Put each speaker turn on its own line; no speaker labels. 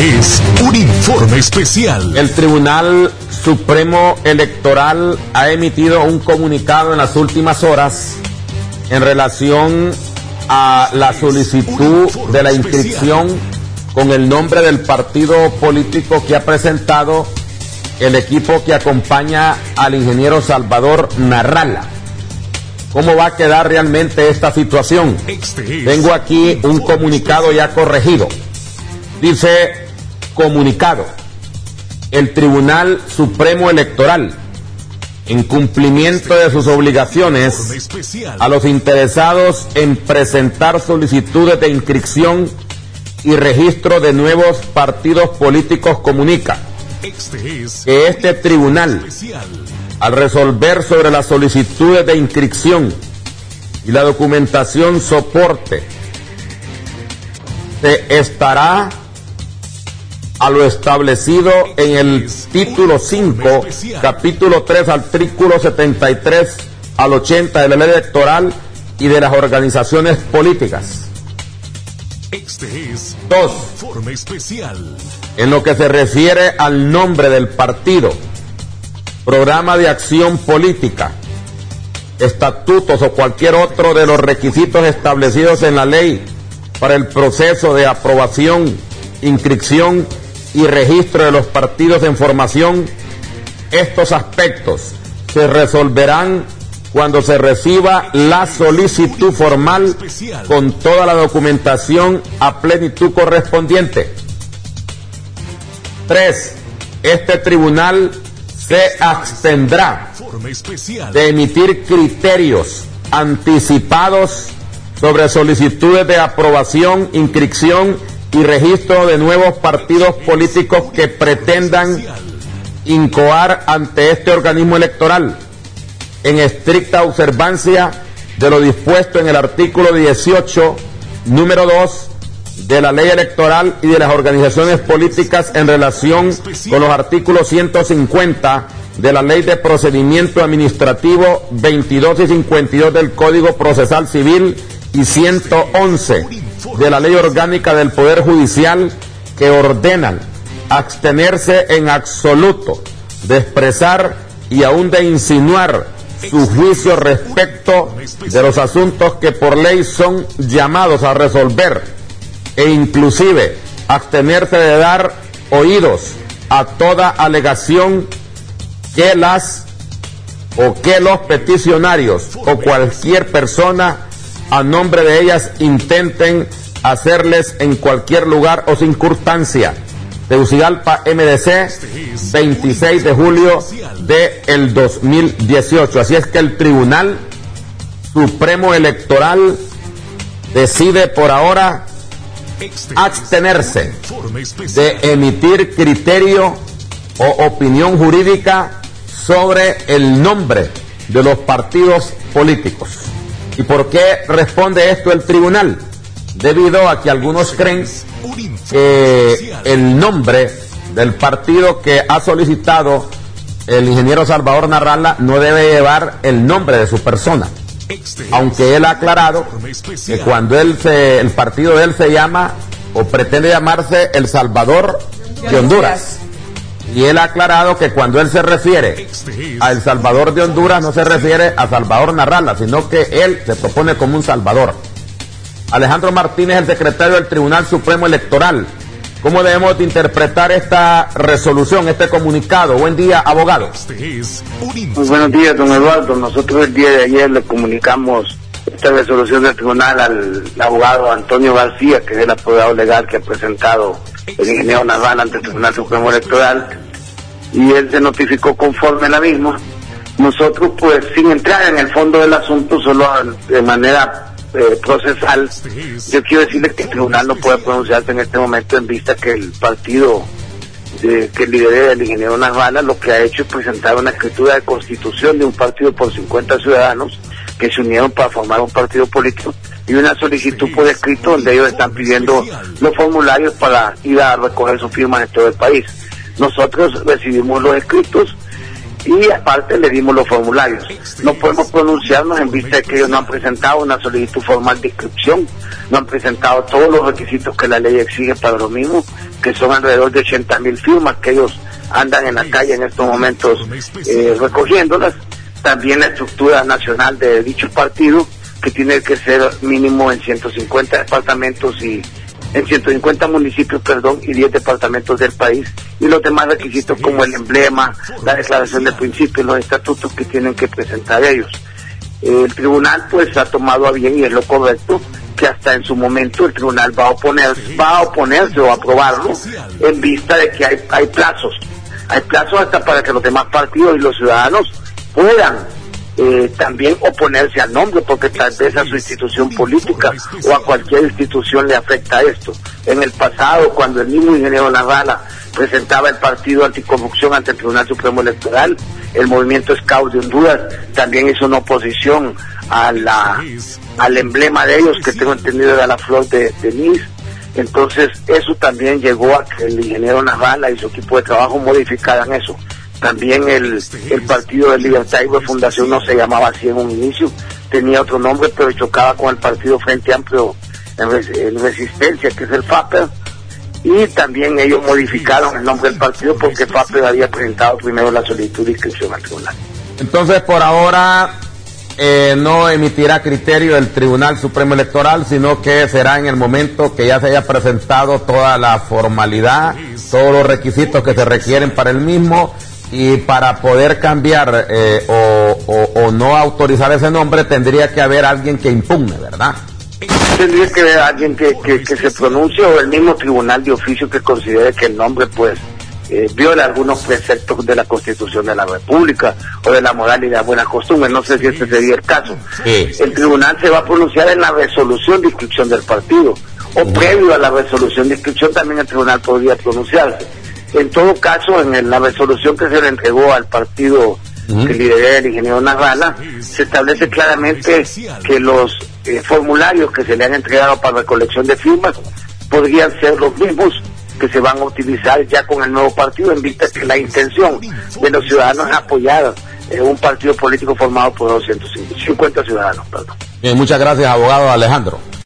Este es un informe especial.
El Tribunal Supremo Electoral ha emitido un comunicado en las últimas horas en relación a la solicitud de la inscripción con el nombre del partido político que ha presentado el equipo que acompaña al ingeniero Salvador Narrala. ¿Cómo va a quedar realmente esta situación? Tengo aquí un comunicado ya corregido. Dice: comunicado. El Tribunal Supremo Electoral, en cumplimiento de sus obligaciones a los interesados en presentar solicitudes de inscripción y registro de nuevos partidos políticos, comunica que este tribunal, al resolver sobre las solicitudes de inscripción y la documentación soporte, se estará a lo establecido en el título 5, capítulo 3, artículo 73 al 80 de la ley electoral y de las organizaciones políticas. 2. En lo que se refiere al nombre del partido, programa de acción política, estatutos o cualquier otro de los requisitos establecidos en la ley para el proceso de aprobación, inscripción y registro de los partidos en formación, estos aspectos se resolverán cuando se reciba la solicitud formal con toda la documentación a plenitud correspondiente. 3. Este tribunal se abstendrá de emitir criterios anticipados sobre solicitudes de aprobación, inscripción y registro de nuevos partidos políticos que pretendan incoar ante este organismo electoral, en estricta observancia de lo dispuesto en el artículo 18, número 2 de la ley electoral y de las organizaciones políticas en relación con los artículos 150 de la ley de procedimiento administrativo 22 y 52 del Código Procesal Civil y 111 de la ley orgánica del Poder Judicial, que ordenan abstenerse en absoluto de expresar y aún de insinuar su juicio respecto de los asuntos que por ley son llamados a resolver, e inclusive abstenerse de dar oídos a toda alegación que los peticionarios o cualquier persona a nombre de ellas intenten hacerles en cualquier lugar o circunstancia. Tegucigalpa, MDC, 26 de julio del 2018. Así es que el Tribunal Supremo Electoral decide por ahora abstenerse de emitir criterio o opinión jurídica sobre el nombre de los partidos políticos. ¿Y por qué responde esto el tribunal? Debido a que algunos creen que el nombre del partido que ha solicitado el ingeniero Salvador Narrala no debe llevar el nombre de su persona, aunque él ha aclarado que cuando el partido de él se llama o pretende llamarse El Salvador de Honduras, y él ha aclarado que cuando él se refiere a El Salvador de Honduras no se refiere a Salvador Narrala, sino que él se propone como un Salvador. Alejandro Martínez, el secretario del Tribunal Supremo Electoral, ¿cómo debemos de interpretar esta resolución, este comunicado? Buen día, abogado.
Muy buenos días, don Eduardo. Nosotros el día de ayer le comunicamos esta resolución del tribunal al abogado Antonio García, que es el apoderado legal que ha presentado el ingeniero Narrala ante el Tribunal Supremo Electoral, y él se notificó conforme a la misma. Nosotros, pues, sin entrar en el fondo del asunto, solo de manera procesal, yo quiero decirle que el tribunal no puede pronunciarse en este momento en vista que el partido que lidera el ingeniero Narrala lo que ha hecho es presentar una escritura de constitución de un partido por 50 ciudadanos que se unieron para formar un partido político, y una solicitud por escrito donde ellos están pidiendo los formularios para ir a recoger sus firmas en todo el país. Nosotros recibimos los escritos y aparte le dimos los formularios. No podemos pronunciarnos en vista de que ellos no han presentado una solicitud formal de inscripción, no han presentado todos los requisitos que la ley exige para lo mismo, que son alrededor de 80,000 firmas que ellos andan en la calle en estos momentos recogiéndolas. También la estructura nacional de dicho partido, que tiene que ser mínimo en 150 departamentos y en 150 municipios, y 10 departamentos del país, y los demás requisitos como el emblema, la declaración de principios, los estatutos que tienen que presentar ellos. El tribunal pues ha tomado a bien, y es lo correcto, que hasta en su momento el tribunal va a oponerse o a aprobarlo en vista de que hay plazos hasta para que los demás partidos y los ciudadanos puedan también oponerse al nombre, porque tal vez a su institución política o a cualquier institución le afecta esto. En el pasado, cuando el mismo ingeniero Narvala presentaba el partido anticorrupción ante el Tribunal Supremo Electoral, el movimiento Scout de Honduras también hizo una oposición al emblema de ellos, que tengo entendido era la flor de lis. Entonces eso también llegó a que el ingeniero Narvala y su equipo de trabajo modificaran eso. También el Partido de Libertad y Refundación no se llamaba así en un inicio, tenía otro nombre, pero chocaba con el Partido Frente Amplio en Resistencia, que es el FAPER, y también ellos modificaron el nombre del partido porque FAPER había presentado primero la solicitud de inscripción al tribunal.
Entonces, por ahora no emitirá criterio el Tribunal Supremo Electoral, sino que será en el momento que ya se haya presentado toda la formalidad, todos los requisitos que se requieren para el mismo. Y para poder cambiar o no autorizar ese nombre, tendría que haber alguien que impugne, ¿verdad?
Tendría que haber alguien que se pronuncie, o el mismo tribunal de oficio que considere que el nombre pues viola algunos preceptos de la Constitución de la República o de la moral y la buena costumbre. No sé si este sería el caso.
Sí.
El tribunal se va a pronunciar en la resolución de inscripción del partido, o previo a la resolución de inscripción también el tribunal podría pronunciarse. En todo caso, en la resolución que se le entregó al partido que lidera el ingeniero Narvala, se establece claramente que los formularios que se le han entregado para recolección de firmas podrían ser los mismos que se van a utilizar ya con el nuevo partido, en vista que la intención de los ciudadanos es apoyar un partido político formado por 250 ciudadanos.
Bien, muchas gracias, abogado Alejandro.